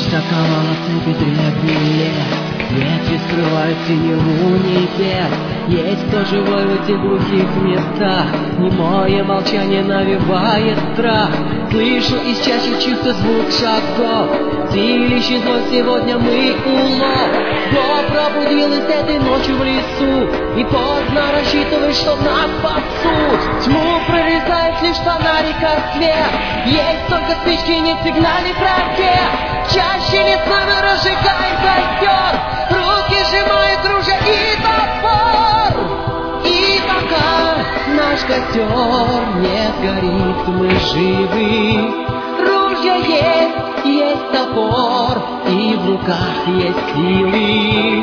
заковала цепи древний лес, ветви скрывают синеву небес. Есть кто живой в этих глухих местах, немое молчание навевает страх. Слышу из чащи чисто звук шагов, силищий злой сегодня мы улов. Зло пробудилось этой ночью в лесу, и поздно рассчитывать, что нас спасут. Тьму прорезает лишь фонарика свет, есть только спички, нет сигнальных ракет. Чаще лесами разжигает костер, руки сжимают ружья и топор. И пока наш костер не горит, мы живы. Ружья есть топор, и в руках есть силы.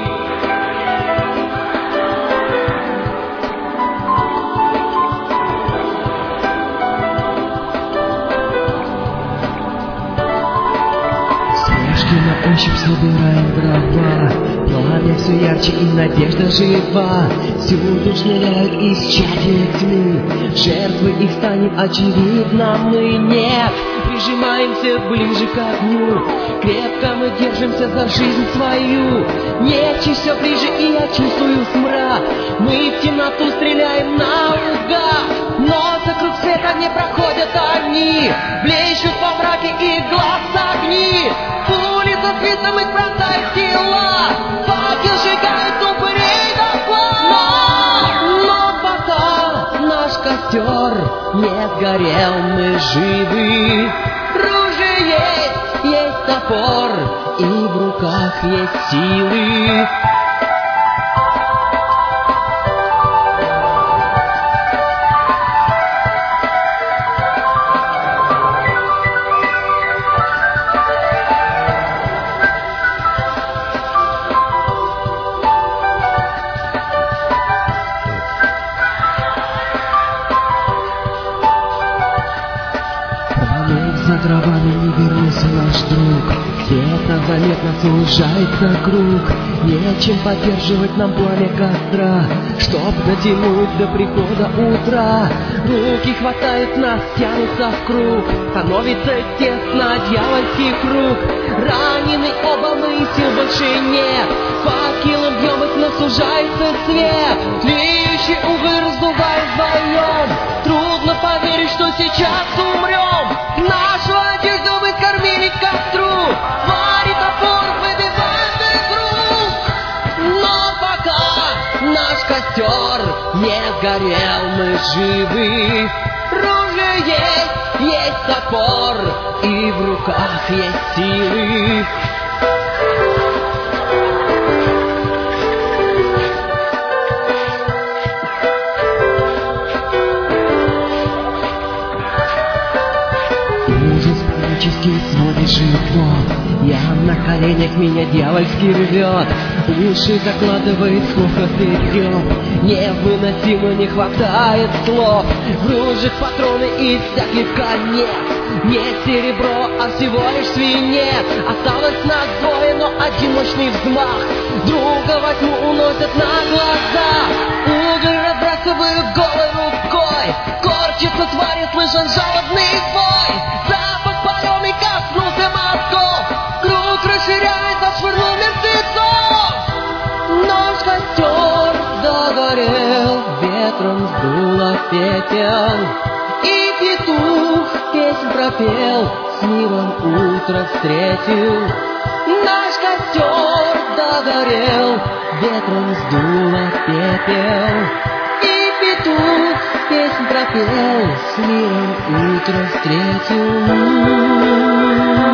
На ощупь собираем дрова, пламя все ярче и надежда жива. Всюду шныряют исчадия тьмы, жертвы их станет очевидно мы. Нет, прижимаемся ближе к огню, крепко мы держимся за жизнь свою. Нечисть все ближе, и я чувствую смрад, мы в темноту стреляем наугад. Но вокруг света не проходят они, блещут во мраке их глаз огни. Пули со свистом их бросают тела, факел сжигает упырей дотла. Но пока наш костер не сгорел, мы живы. Ружье есть топор, и в руках есть силы. За травами не вернулся наш друг, где-то заметно сужается круг. Нечем поддерживать нам пламя костра, чтоб дотянуть до прихода утра. Руки хватают нас, тянутся в круг, становится тесно дьявольский круг. Ранены оба мы, сил больше нет, факелом бьем их, но сужается свет. Тлеющий уголь раздувает вдвоем, трудно поверить, что сейчас умрем. Нашу одежду мы скормили к костру, твари топор выбивает из рук. Но пока наш костер не сгорел, мы живы. Ружье есть топор, и в руках есть силы. Сводит живот, я на коленях, меня дьявольски рвет. Уши закладывает хохот и рев, невыносимо не хватает слов. В ружьях патроны из всяких конец, не серебро, а всего лишь свинец. Осталось нас двое, но один мощный взмах, друга во тьму уносят на глаза. Уголь разбрасывают голой рукой, корчится твари, слышен жалобный вой. Запах паленый коснулся мозгов, круг расширяется, швырнул мертвецов. Наш костер догорел, ветром сдуло пепел, и петух песнь пропел, с миром утро встретил. Наш костер догорел, ветром сдуло пепел, и петух песнь пропел, с миром утро встретил.